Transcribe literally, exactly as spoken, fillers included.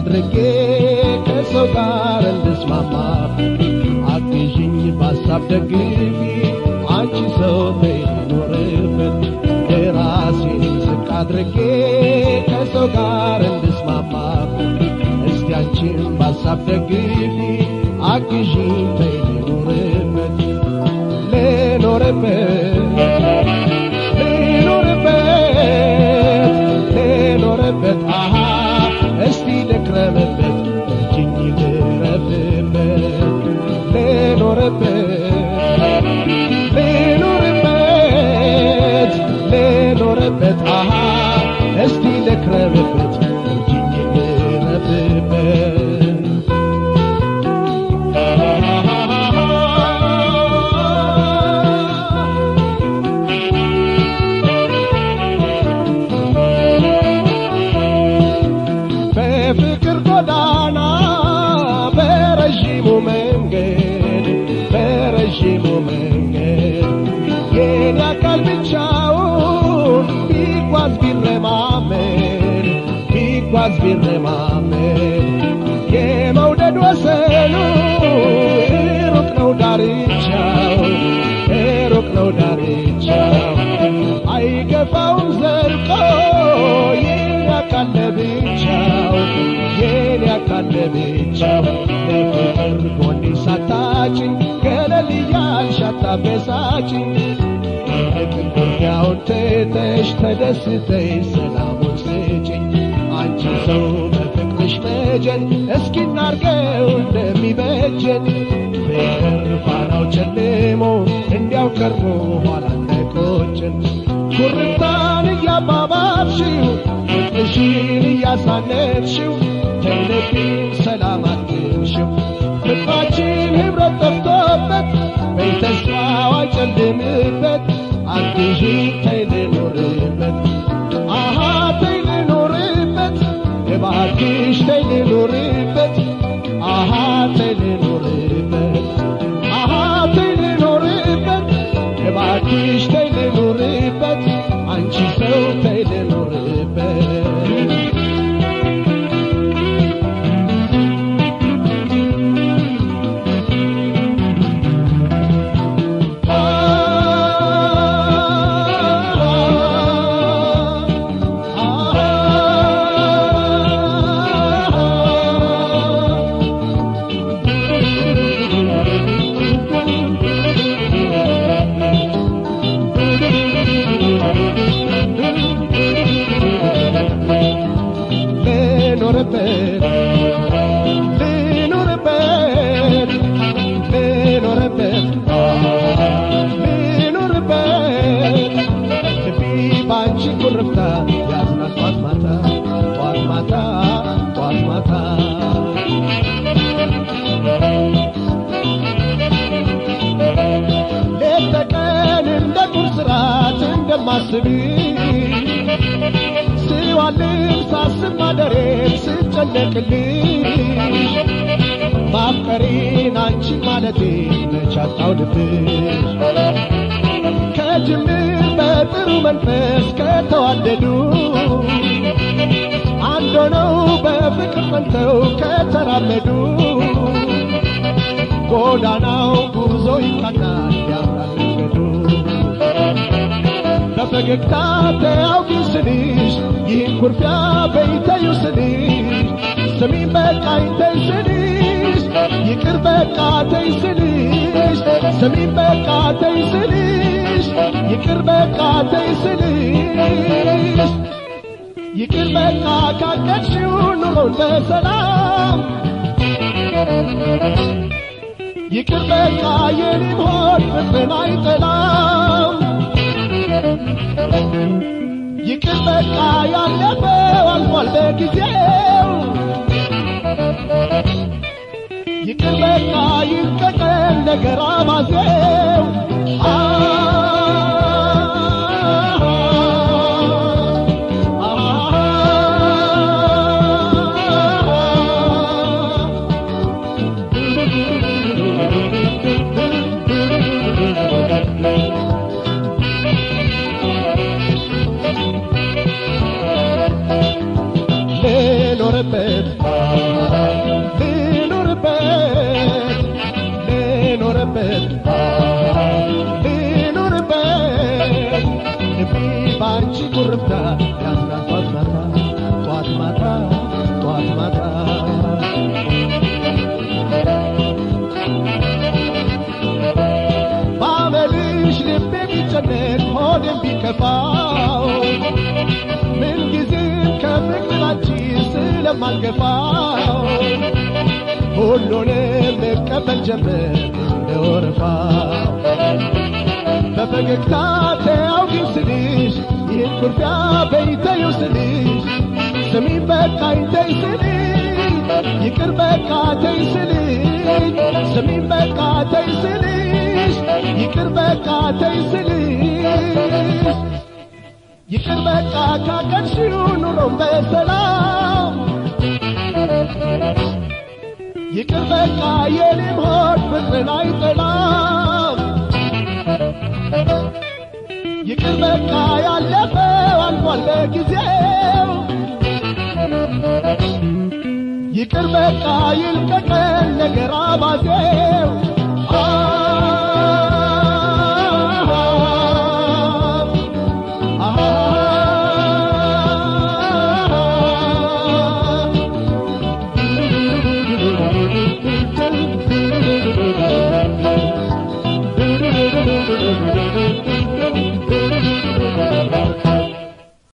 አድርጌ ከሰው ጋር እንድስማማ አግዢኝ ባሳብ ደግፊ አንቺ ሰው ተይኖርበት ራሴን ዝቅ አድርጌ ከሰው ጋር እንድስማማ እስቲ አንቺን ባሳብ ደግፊ አግዢኝ ተይኖርበት ለኖርበት ለኖርበት አሃ እስቲ ልክረምበት እጅኝ ልረፍበት ለኖርበት ለኖርበት ለኖርበት አሃ እስቲ ልክረምበት እጅኝ ልረፍበት በፍቅር ጎዳና በረጅሙ መንገድ በረጅሙ መንገድ የኔ አካል ብቻውን ቢጓዝ ቢረማመድ ቢጓዝ ቢረማመድ የመውደድ ወሰኑ ሩቅ ነው ዳርቻው ሩቅ ነው ዳርቻው አይገፋውም ዘልቆ የኔ አካል ለብቻው የኔ አካል ለብቻው ለፍቅር ጎኔ ሳታጭኝ ገለል እያልሽ አታበሳጭኝ ፍቅር ጉዳዩን ትተሽ ተደስተሽ ሰላሙን ስጭኝ አንቺ ሰው በፍቅርሽ መጀን እስኪ እናርገው እንደሚበጀን ፍቅር ፋናው ጨልሞ እንዲያው ቀርቦ ኋላ እንዳይቆጨን ኩርታን እያባባልሽው ፍቅርሽን እያሳነፍሽው ተይልብኝ ሰላም አትንሽው ፍቅራችን ኅብረት ጠፍቶበት በተስፋው አይጨልምበት አግዢኝ ተይልኖርበት አሃ ተይልኖርበት እባክሽ ተይልኖርበት አሃ ተይልኖርበት አሃ ተይልኖርበት እባክሽ ተይልኖርበት አንቺ ሰው ተይልኖርበት ሲዋልም ሳስብ ማደሬን ስጨነቅልሽ ማፍቀሬን አንቺ ማለቴ መቻታው ልብሽ ከጅምር በጥሩ መንፈስ ከተዋደዱ አንድ ሆነው በፍቅር ጸንተው ከተራመዱ ጎዳናው ጉዞ ይቃናል ያምራል መንገዱ በፈገግታ ተያውቂው ስልሽ ይህን ኩርፊያ በይተዩ ስልሽ ስሚኝ በቃኝ ተይ ስልሽ ይቅር በቃ ተይ ስልሽ ስሚኝ በቃ ተይ ስልሽ ይቅር በቃ ተይ ስልሽ ይቅር በቃ ካቀድሽው ኑሮን በሰላም ይቅር በቃ የኔም ሆድ ፍቅርን አይጠላም ይቅር በቃ ያለፈው አልፏል በጊዜው ይቅር በቃ ይቀቀል ነገር አባዜው ልኖርበት ልኖርበት ልኖርበት ልኖርበት ልቤ ባንቺ ጉርምታ ያዝናል ጧት ማታ ጧት ማታ ባበልሽ ልቤ ቢጨነቅ ሆዴም ቢከፋው ምንጊዜም ከፍቅራንቺ ስለማልገፋው ሁሉንም ልቀበል ጀመር እንደ ወረፋው በፈገግታ ተያውጊው ስልሽ ይህን ኩርፊያ በይተይው ስልሽ ስሚኝ በቃኝ ተይ ስልሽ ይቅር በቃ ተይ ስልሽ ስሚኝ በቃ ተይ ስልሽ ይቅር በቃ ተይ ስልሽ ይቅር በቃ ካቀድሽው ኑሮም በሰላም ይቅር በቃ የኔም ሆድ ፍቅርን አይጠላም ይቅር በቃ ያለፈው አልፏል በጊዜው ይቅር በቃ ይልቀቀን ነገር አባዜው